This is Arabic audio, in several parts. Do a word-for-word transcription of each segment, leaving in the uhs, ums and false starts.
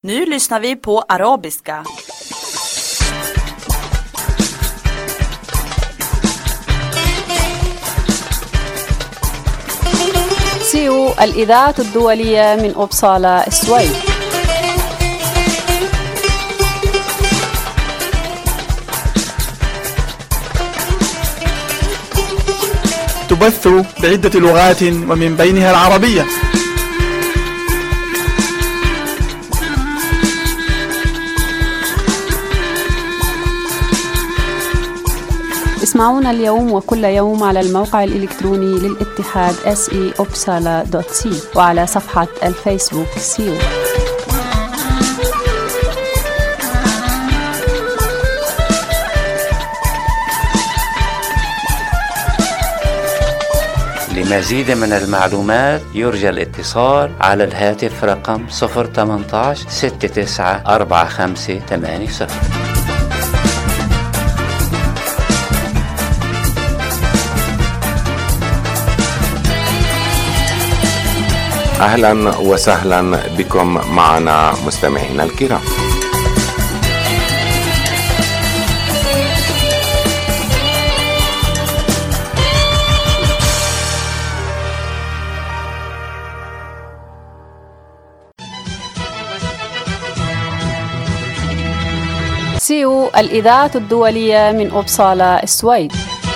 Nu lyssnar vi på arabiska. سيو الإذاعة الدولية من أوبسالا السويد. تبث بعدة لغات ومن بينها العربية. اسمعونا اليوم وكل يوم على الموقع الإلكتروني للاتحاد اس اي اوبسالا دوت سي وعلى صفحة الفيسبوك سيو. لمزيد من المعلومات يرجى الاتصال على الهاتف رقم صفر ثمانية عشر ستة تسعة أربعة خمسة ثمانية صفر. أهلا وسهلا بكم معنا مستمعينا الكرام. سيو الإذاعة الدولية من أوبسالا السويد.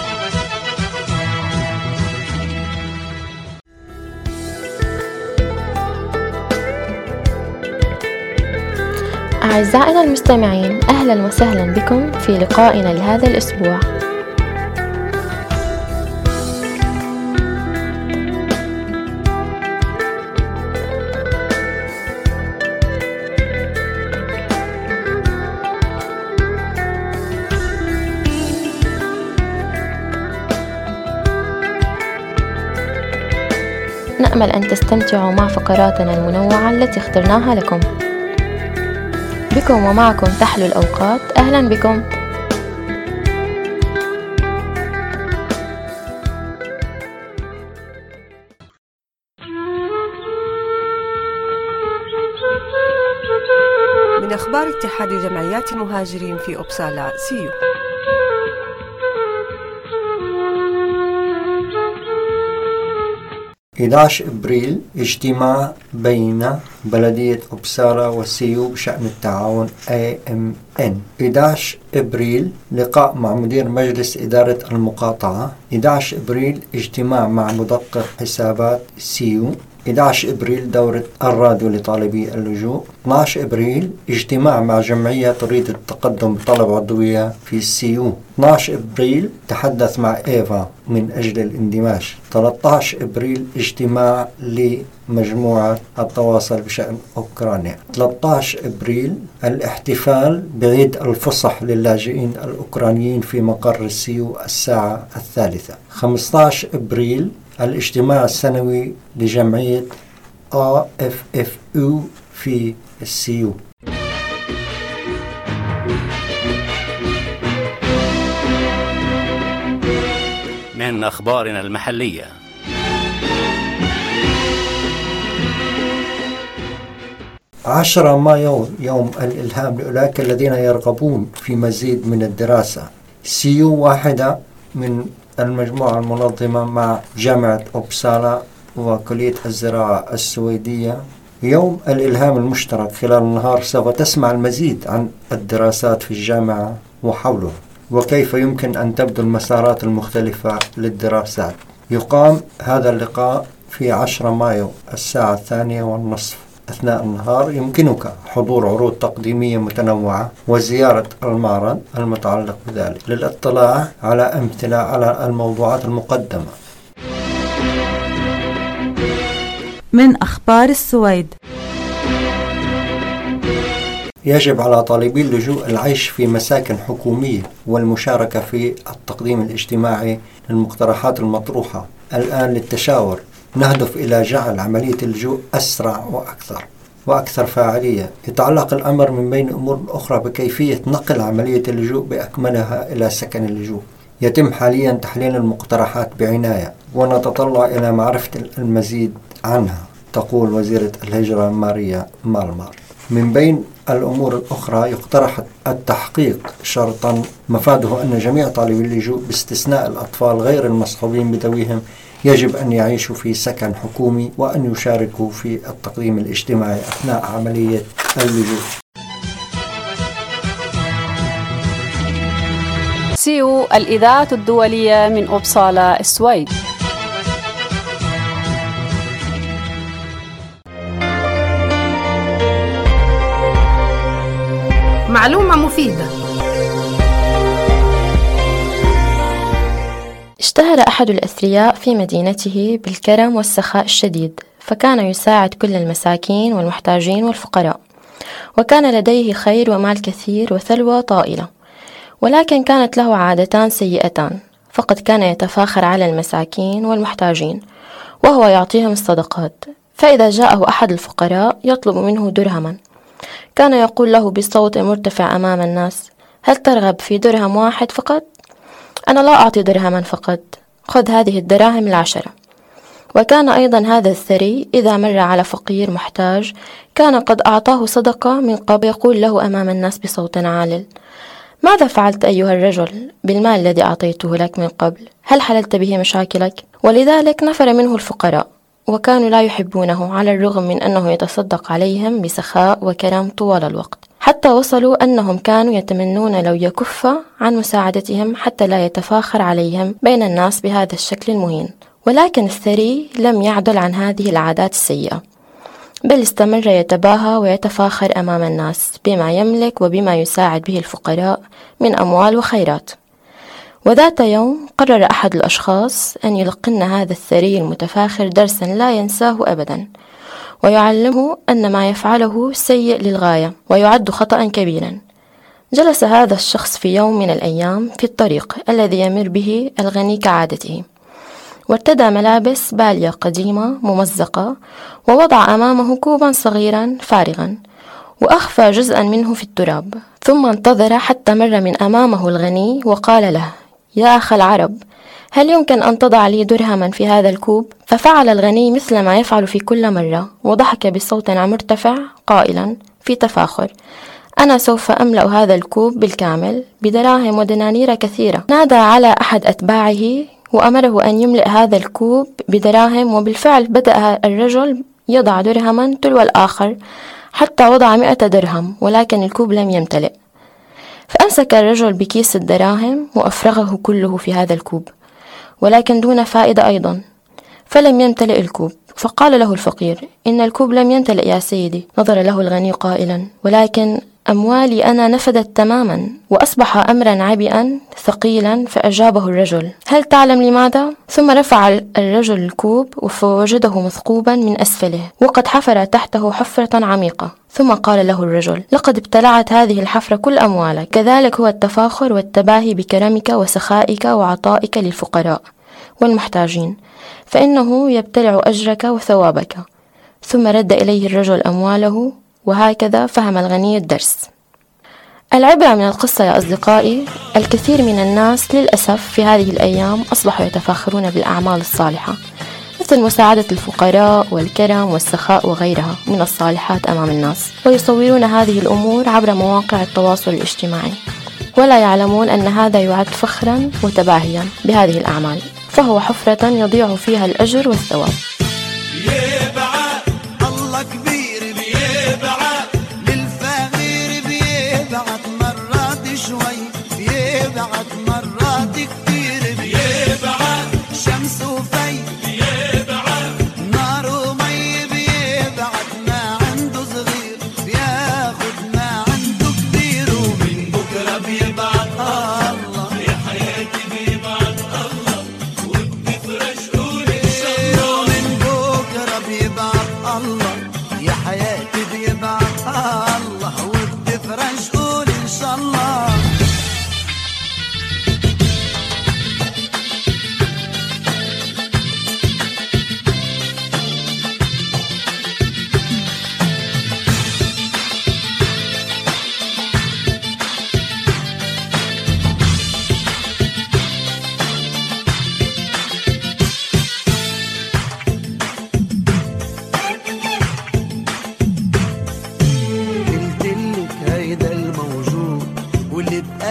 أعزائنا المستمعين، أهلا وسهلا بكم في لقائنا لهذا الأسبوع. نأمل أن تستمتعوا مع فقراتنا المنوعة التي اخترناها لكم. بكم ومعكم تحلو الأوقات. أهلا بكم. من أخبار اتحاد جمعيات المهاجرين في أوبسالا سيو. أحد عشر أبريل اجتماع بين بلدية أوبسالا والسيو بشأن التعاون إيه إم إن. أحد عشر أبريل لقاء مع مدير مجلس إدارة المقاطعة. أحد عشر أبريل اجتماع مع مدقق حسابات سيو. أحد عشر أبريل دورة الراديو لطالبي اللجوء. اثني عشر أبريل اجتماع مع جمعية تريد التقدم بطلب عضوية في السيو. اثني عشر أبريل تحدث مع إيفا من أجل الاندماج. ثلاثة عشر أبريل اجتماع لمجموعة التواصل بشأن أوكرانيا. ثلاثة عشر أبريل الاحتفال بعيد الفصح للاجئين الأوكرانيين في مقر السيو الساعة الثالثة. خمسة عشر أبريل الاجتماع السنوي لجمعية آ إف إف أو في السيو. من أخبارنا المحلية. عشرة مايو يوم الإلهام لأولئك الذين يرغبون في مزيد من الدراسة. سيو واحدة من المجموعة المنظمة مع جامعة أوبسالا وكلية الزراعة السويدية. يوم الإلهام المشترك خلال النهار سوف تسمع المزيد عن الدراسات في الجامعة وحوله وكيف يمكن أن تبدو المسارات المختلفة للدراسات. يقام هذا اللقاء في عشرة مايو الساعة الثانية والنصف. أثناء النهار يمكنك حضور عروض تقديمية متنوعة وزيارة المعرض المتعلق بذلك للاطلاع على أمثلة على الموضوعات المقدمة. من أخبار السويد. يجب على طالبي اللجوء العيش في مساكن حكومية والمشاركة في التقديم الاجتماعي للمقترحات المطروحة الآن للتشاور. نهدف إلى جعل عملية اللجوء أسرع وأكثر وأكثر فاعلية. يتعلق الأمر من بين أمور أخرى بكيفية نقل عملية اللجوء بأكملها إلى سكن اللجوء. يتم حاليا تحليل المقترحات بعناية ونتطلع إلى معرفة المزيد عنها، تقول وزيرة الهجرة ماريا مالمار. من بين الأمور الأخرى يقترح التحقيق شرطا مفاده أن جميع طالبي اللجوء باستثناء الأطفال غير المصحوبين بذويهم يجب أن يعيشوا في سكن حكومي وأن يشاركوا في التقديم الاجتماعي أثناء عملية اللجوء. سيو الإذاعة الدولية من أوبسالا السويد. معلومة مفيدة. اشتهر أحد الأثرياء في مدينته بالكرم والسخاء الشديد، فكان يساعد كل المساكين والمحتاجين والفقراء، وكان لديه خير ومال كثير وثروة طائلة. ولكن كانت له عادتان سيئتان، فقد كان يتفاخر على المساكين والمحتاجين وهو يعطيهم الصدقات. فإذا جاءه أحد الفقراء يطلب منه درهما، كان يقول له بصوت مرتفع أمام الناس: هل ترغب في درهم واحد فقط؟ أنا لا أعطي درهما فقط، خذ هذه الدراهم العشرة. وكان أيضا هذا الثري إذا مر على فقير محتاج كان قد أعطاه صدقة من قبل، يقول له أمام الناس بصوت عال: ماذا فعلت أيها الرجل بالمال الذي أعطيته لك من قبل؟ هل حللت به مشاكلك؟ ولذلك نفر منه الفقراء، وكانوا لا يحبونه على الرغم من أنه يتصدق عليهم بسخاء وكرم طوال الوقت، حتى وصلوا أنهم كانوا يتمنون لو يكف عن مساعدتهم حتى لا يتفاخر عليهم بين الناس بهذا الشكل المهين. ولكن الثري لم يعدل عن هذه العادات السيئة، بل استمر يتباهى ويتفاخر أمام الناس بما يملك وبما يساعد به الفقراء من أموال وخيرات. وذات يوم قرر أحد الأشخاص أن يلقن هذا الثري المتفاخر درسا لا ينساه أبدا، ويعلمه أن ما يفعله سيء للغاية ويعد خطأ كبيرا. جلس هذا الشخص في يوم من الأيام في الطريق الذي يمر به الغني كعادته، وارتدى ملابس بالية قديمة ممزقة، ووضع أمامه كوبا صغيرا فارغا وأخفى جزءا منه في التراب، ثم انتظر حتى مر من أمامه الغني وقال له: يا أخ العرب، هل يمكن أن تضع لي درهما في هذا الكوب؟ ففعل الغني مثل ما يفعل في كل مرة، وضحك بصوت مرتفع قائلا في تفاخر: أنا سوف أملأ هذا الكوب بالكامل بدراهم ودنانير كثيرة. نادى على أحد أتباعه وأمره أن يملئ هذا الكوب بدراهم، وبالفعل بدأ الرجل يضع درهما تلو الآخر حتى وضع مئة درهم، ولكن الكوب لم يمتلئ. فأمسك الرجل بكيس الدراهم وأفرغه كله في هذا الكوب، ولكن دون فائدة أيضا، فلم يمتلئ الكوب. فقال له الفقير: إن الكوب لم يمتلئ يا سيدي. نظر له الغني قائلا: ولكن أموالي أنا نفدت تماما. وأصبح أمرا عبئا ثقيلا. فأجابه الرجل: هل تعلم لماذا؟ ثم رفع الرجل الكوب فوجده مثقوبا من أسفله، وقد حفر تحته حفرة عميقة. ثم قال له الرجل: لقد ابتلعت هذه الحفرة كل أموالك. كذلك هو التفاخر والتباهي بكرمك وسخائك وعطائك للفقراء والمحتاجين، فإنه يبتلع أجرك وثوابك. ثم رد إليه الرجل أمواله. وهكذا فهم الغني الدرس. العبرة من القصة يا أصدقائي: الكثير من الناس للأسف في هذه الأيام أصبحوا يتفاخرون بالأعمال الصالحة، مثل مساعدة الفقراء والكرم والسخاء وغيرها من الصالحات أمام الناس، ويصورون هذه الأمور عبر مواقع التواصل الاجتماعي، ولا يعلمون أن هذا يعد فخرا وتباهيا بهذه الأعمال، فهو حفرة يضيع فيها الأجر والثواب.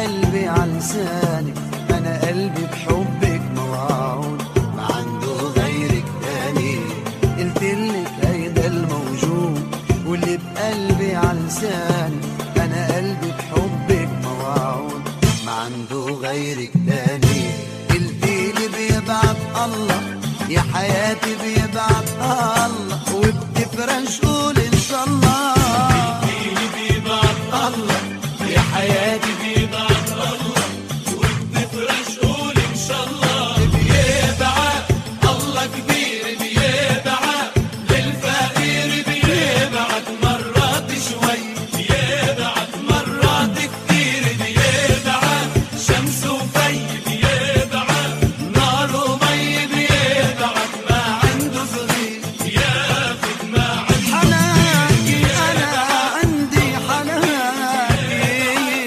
بقلبي على لساني، أنا قلبي بحبك موعود ما عنده غيرك تاني. قلتلك هيدا الموجود واللي بقلبي على لساني، أنا قلبي بحبك موعود ما عنده غيرك تاني. قلتيلي بيبعت الله يا حياتي بيبعت الله، وبتفرش قول إن شاء الله. قلتيلي بيبعت الله يا حياتي بيبعت الله، وبتفرش قول إن شاء الله. بيبعت الله كبير بيبعت للفقير، بيبعت مرات شوي بيبعت مرات كتير، بيبعت شمس وفي بيبعت نار ومي، بيبعت ما عنده صغير ياخد ما عنده. حناكي أنا عندي حناكي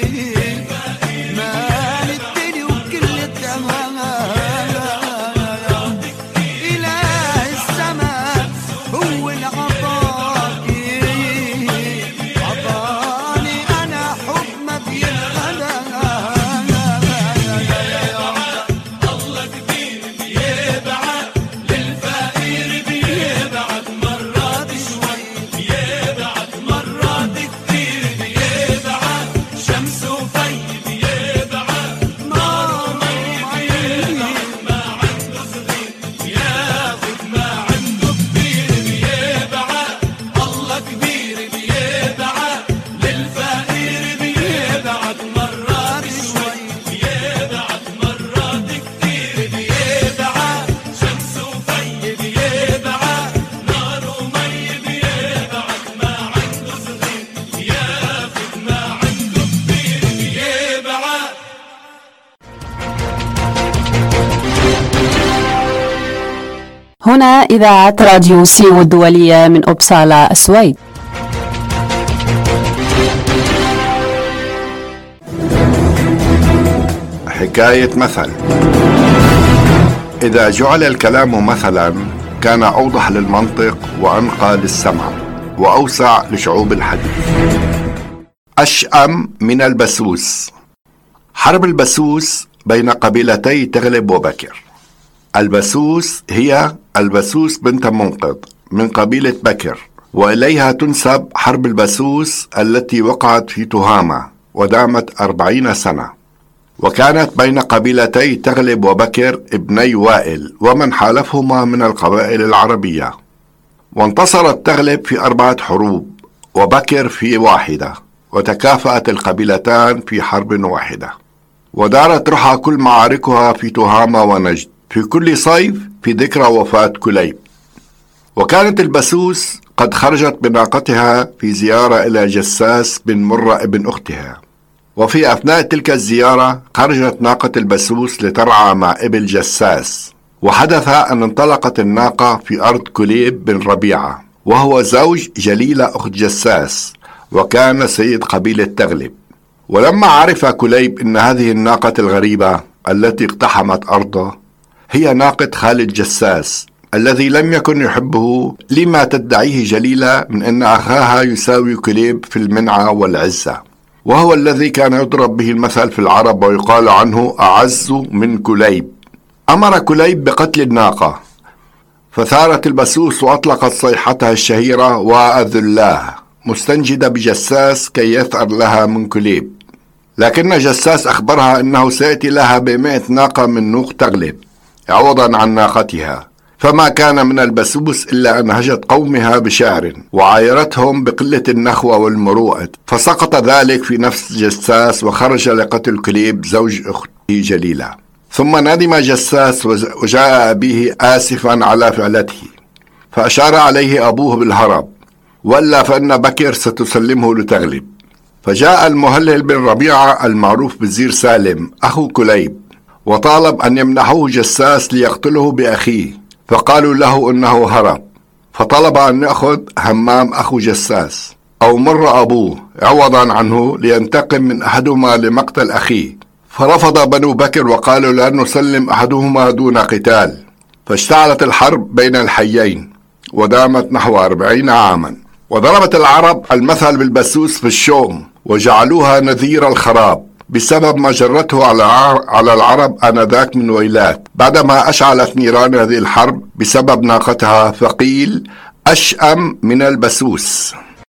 مال الدنيا وكل التمام، إله السماء هو اللي عطاكي، عطاني أنا حب ما بينغلى. الله كبير بيبعت للفقير، بيبعت مرات شوي بيبعت مرات كتير، بيبعت شمس وفي بيبعت نار ومي، بيبعت ما عنده صغير ياخد ما عنده كبير. بيبعت الله كبير بيبعت للفقير، بيبعت مرات شوي بيبعت مرات كتير، بيبعت شمس وفي بيبعت نار ومي، بيبعت ما عنده صغير ياخد ما عنده كبير. بيبعت هنا إذاعة راديو سيو الدولية من أوبسالا السويد. حكاية مثل. إذا جعل الكلام مثلا كان أوضح للمنطق وأنقى للسمع وأوسع لشعوب الحديث. أشأم من البسوس. حرب البسوس بين قبيلتي تغلب وبكر. البسوس هي البسوس بنت منقذ من قبيلة بكر، وإليها تنسب حرب البسوس التي وقعت في تهامة ودامت أربعين سنة، وكانت بين قبيلتي تغلب وبكر ابني وائل ومن حالفهما من القبائل العربية. وانتصرت تغلب في أربعة حروب وبكر في واحدة، وتكافأت القبيلتان في حرب واحدة، ودارت رحى كل معاركها في تهامة ونجد في كل صيف في ذكرى وفاة كليب. وكانت البسوس قد خرجت بناقتها في زيارة إلى جساس بن مرة ابن أختها، وفي أثناء تلك الزيارة خرجت ناقة البسوس لترعى مع ابن جساس، وحدث أن انطلقت الناقة في أرض كليب بن ربيعة، وهو زوج جليلة أخت جساس وكان سيد قبيلة تغلب. ولما عرف كليب أن هذه الناقة الغريبة التي اقتحمت أرضه هي ناقة خالد جساس الذي لم يكن يحبه لما تدعيه جليلة من أن أخاها يساوي كليب في المنعة والعزة، وهو الذي كان يضرب به المثل في العرب ويقال عنه أعز من كليب. أمر كليب بقتل الناقة، فثارت البسوس وأطلقت صيحتها الشهيرة وأذلاه مستنجدة بجساس كي يثأر لها من كليب، لكن جساس أخبرها أنه سيأتي لها بمئة ناقة من نوق تغلب عوضا عن ناقتها، فما كان من البسوس إلا أن هجت قومها بشعر وعايرتهم بقلة النخوة والمروءة، فسقط ذلك في نفس جساس وخرج لقتل كليب زوج أخته جليلة. ثم ندم جساس وجاء أبيه آسفا على فعلته، فأشار عليه أبوه بالهرب، وإلا فإن بكر ستسلمه لتغلب. فجاء المهلل بن ربيعة المعروف بزير سالم أخو كليب، وطالب أن يمنحوه جساس ليقتله بأخيه، فقالوا له أنه هرب، فطلب أن يأخذ همام أخو جساس أو مر أبوه عوضا عنه لينتقم من أحدهما لمقتل أخيه، فرفض بنو بكر وقالوا لا نسلم أحدهما دون قتال. فاشتعلت الحرب بين الحيين ودامت نحو أربعين عاما. وضربت العرب المثل بالبسوس في الشوم وجعلوها نذير الخراب، بسبب ما جرته على العرب آنذاك من ويلات بعدما أشعلت نيران هذه الحرب بسبب ناقتها فقيل أشأم من البسوس.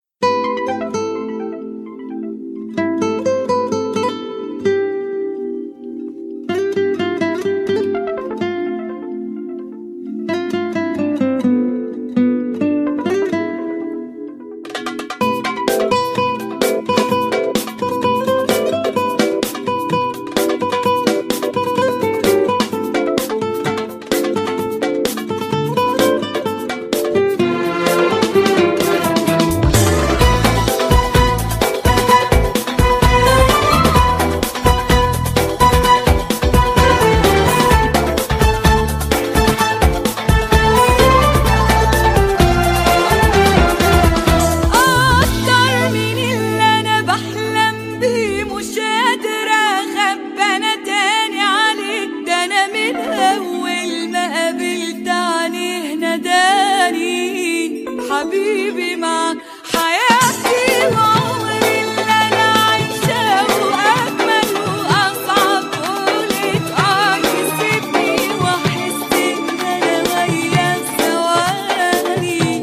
حبيبي معك حياتي وعمري اللي أنا عايشة وأجمل وأصعب قولك آه يسيبني وأحس إن أنا وياك ثواني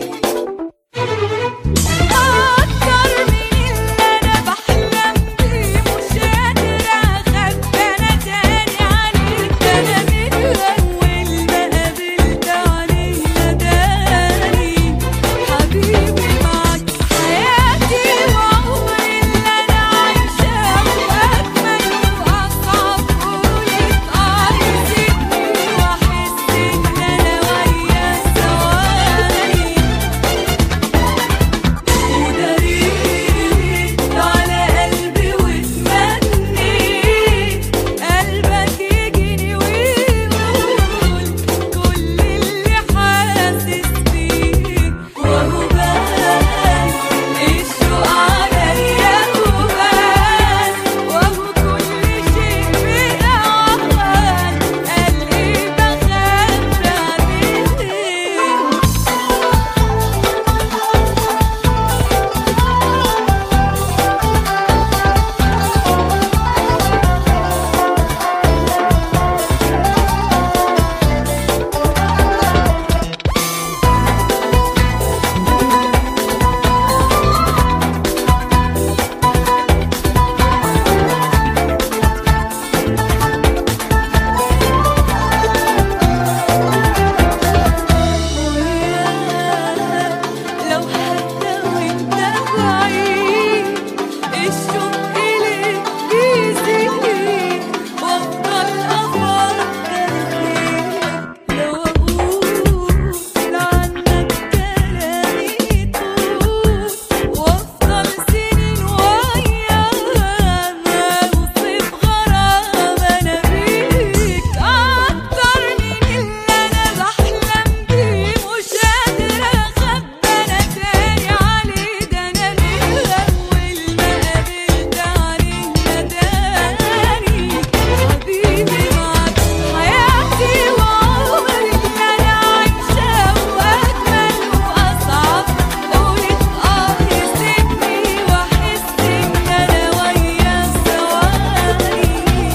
أكتر من اللي أنا بحلم بيه مش قادرة أخبي أنا تاني عليك ده أنا من أول ما قابلت عليه نداني حبيبي معك حياتي وعمري اللي أنا عايشاه وأجمل وأصعب قولك آه يسيبني وأحس إن أنا وياك ثواني وداريت على قلبي وتمنيت قلبك يجيني ويقول كل اللي حاسس بيه وهو بان الشوق عليا وبان وهو كل شيء بأوان قلبي بخاف لو حتى وانت بعيد الشوق إليك بيزيد وافضل أفكر فيك لو أقول عنك كلامي يطول وافضل سنين وأيام أوصف غرام أنا بيك أكتر من اللي أنا بحلم بيه مش قادرة أخبي أنا تاني عليه ده أنا من أول ما قابلت عليه نداني حبيبي معك حياتي وعمري اللي أنا عايشاه وأجمل وأصعب قولك آه يسيبني وأحس إن أنا وياك ثواني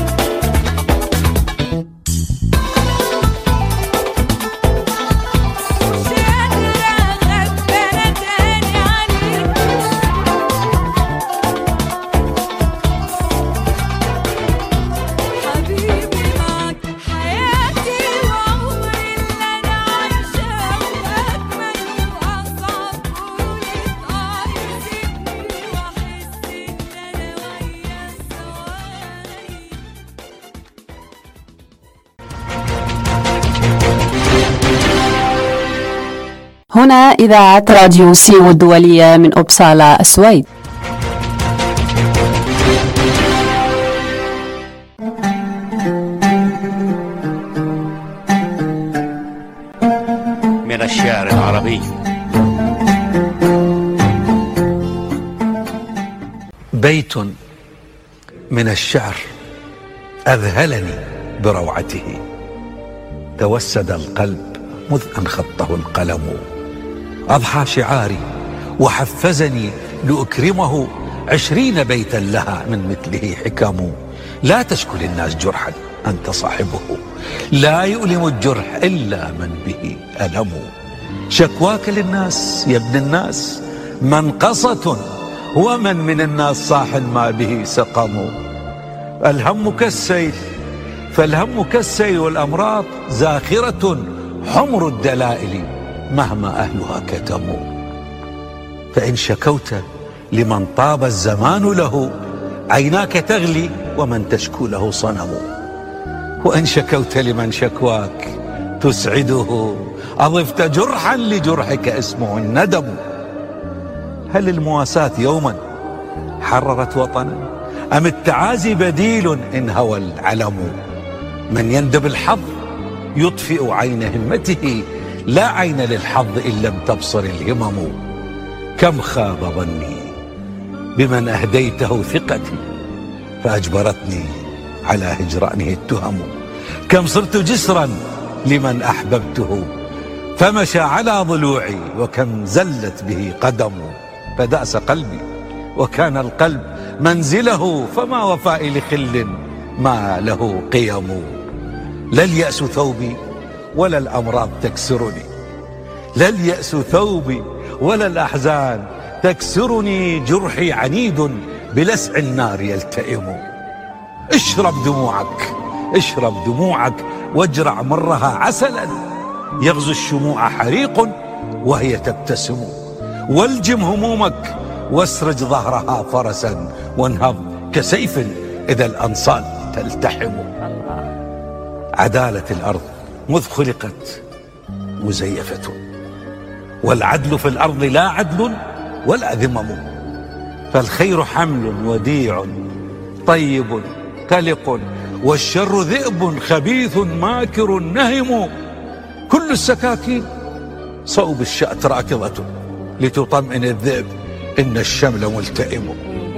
مش قادرة أخبي أنا تاني عليك حبيبي معك حياتي وعمري اللي أنا عايشاه وأجمل وأصعب قولك آه يسيبني وأحس إن أنا وياك ثواني هنا إذاعة راديو سيو الدولية من أوبسالا السويد. من الشعر العربي. بيت من الشعر أذهلني بروعته توسد القلب مذ أن خطه القلم أضحى شعاري وحفزني لأكرمه عشرين بيتا لها من مثله حكم. لا تشكو للناس جرحا أنت صاحبه، لا يؤلم الجرح إلا من به ألم. شكواك للناس يا ابن الناس منقصة، ومن من الناس صاح ما به سقم. الهم كالسيل فالهم كالسيل والأمراض زاخرة حمر الدلائل مهما أهلها كتموا. فإن شكوت لمن طاب الزمان له عيناك تغلي ومن تشكو له صنم. وإن شكوت لمن شكواك تسعده أضفت جرحا لجرحك اسمه الندم. هل المواساة يوما حررت وطنا أم التعازي بديل إن هوى العلم؟ من يندب الحظ يطفئ عين همته، لا عين للحظ إن لم تبصر الهمم. كم خاب ظني بمن أهديته ثقتي فأجبرتني على هجرانه التهم. كم صرت جسرا لمن أحببته فمشى على ضلوعي، وكم زلت به قدم. فدأس قلبي وكان القلب منزله، فما وفائي لخل ما له قيم. لا اليأس ثوبي ولا الأمراض تكسرني، لا اليأس ثوبي ولا الأحزان تكسرني. جرحي عنيد بلسع النار يلتئم. اشرب دموعك اشرب دموعك واجرع مرها عسلا، يغزو الشموع حريق وهي تبتسم. والجم همومك واسرج ظهرها فرسا، وانهض كسيف إذا الأنصال تلتحم. عدالة الأرض مذ خلقت مزيفة، والعدل في الأرض لا عدل ولا ذمم. فالخير حمل وديع طيب قلق، والشر ذئب خبيث ماكر نهم. كل السكاكين صوب الشأت راكضة، لتطمئن الذئب إن الشمل ملتئم.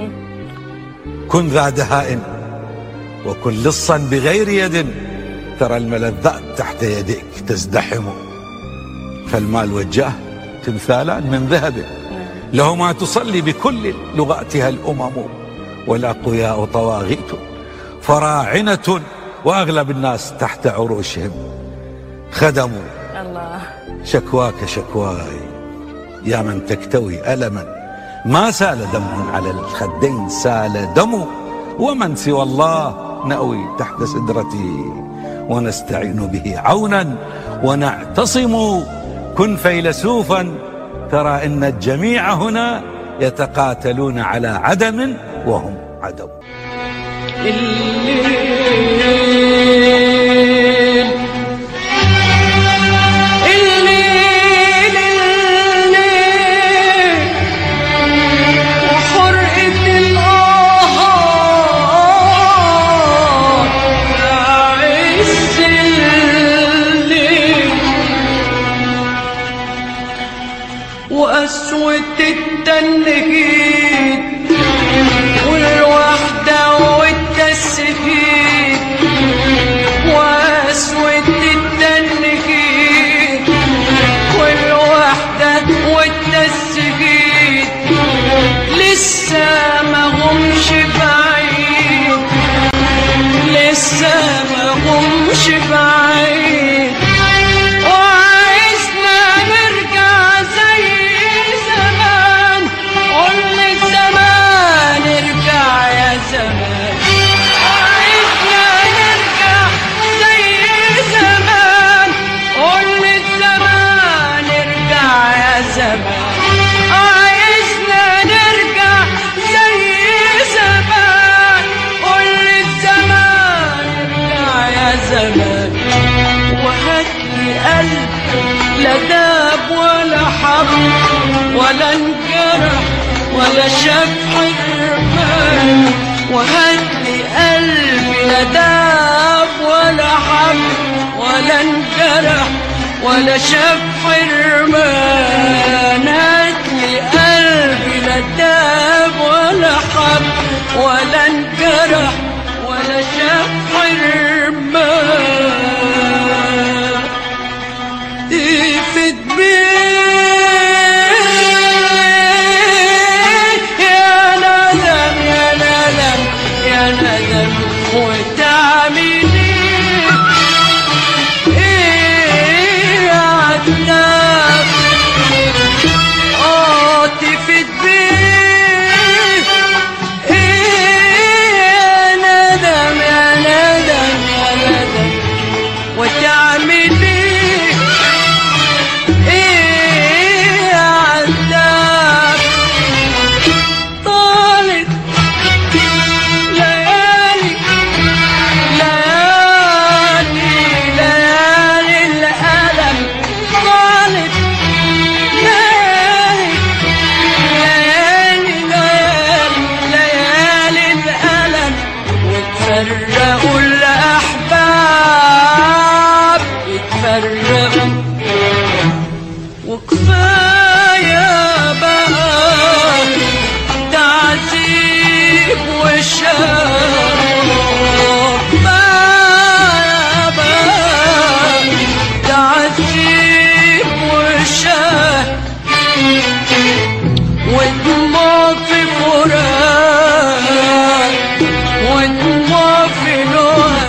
كن ذا دهاء وكن لصا بغير يد، ترى الملذات تحت يديك تزدحم. فالمال والجاه تمثالان من ذهب، لهما تصلي بكل لغاتها الأمم. والأقوياء طواغيت فراعنة، وأغلب الناس تحت عروشهم خدموا. الله. شكواك شكواي يا من تكتوي ألما، ما سال دم على الخدين سال دم. ومن سوى الله نأوي تحت سدرته، ونستعين به عونا ونعتصم. كن فيلسوفا ترى إن الجميع هنا يتقاتلون على عدم وهم عدم. الليل الليل الليل وحرقة القهر عز الليل وقسوة التنهيد والوحدة والتسهيل. وقسوة التنهيد والوحدة والتسهيل لسه ما همش بعيد، لسه ما همش بعيد. وعايزنا نرجع زي زمان، قلنا الزمان ارجع يا زمان. عايزنا نرجع زي زمان، قلنا الزمان ارجع يا زمان. عايزنا نرجع زي زمان، قلنا الزمان ارجع يا زمان. وهاتلي قلب لا داب ولا حب ولا انجرح ولا شاف حرمان. وهاتلي قلبي لا داب ولا حب ولا انجرح ولا شاف حرمان. هاتلي قلبي لا داب ولا حب ولا انجرح ولا شاف حرمان. تفت بيه يا نادى وتعملي ايه عالناس اه تفيد بيه ايه يا ندم يا ندم يا ندم وتعملي ايه عالناس طالت ليالي ليالي ليالي الألم طالت ليالي ليالي ليالي ليالي الألم وتفرقوا الأحباب يتفرقوا وكفاية بقى تعذيب وشاق كفاية بقى تعذيب وشاق ودموع في فراق ودموع في لوها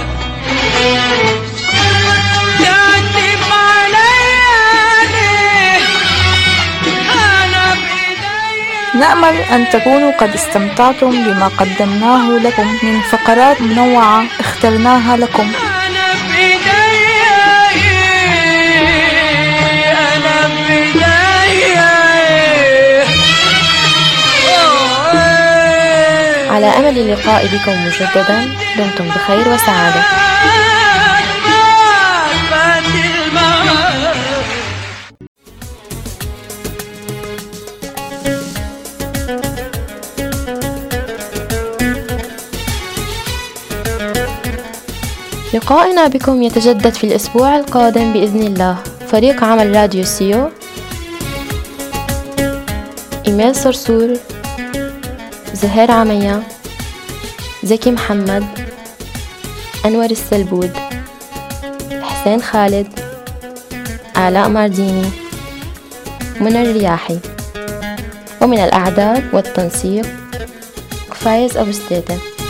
تعتب عليا ليه أنا بإيديا نأمل أن تكونوا قد استمتعتم بما قدمناه لكم من فقرات منوعة اخترناها لكم. أنا بإيديا إيه أنا بإيديا إيه آه إيه على أمل اللقاء بكم مجددا. دمتم بخير وسعادة. فات المعاد لقائنا بكم يتجدد في الأسبوع القادم بإذن الله. فريق عمل راديو سيو: إيميل صرصور، زهير عمية، زكي محمد، أنور السلبود، حسين خالد، آلاء مارديني، منى الرياحي. ومن الأعداد والتنسيق فايز أبو ستيتة.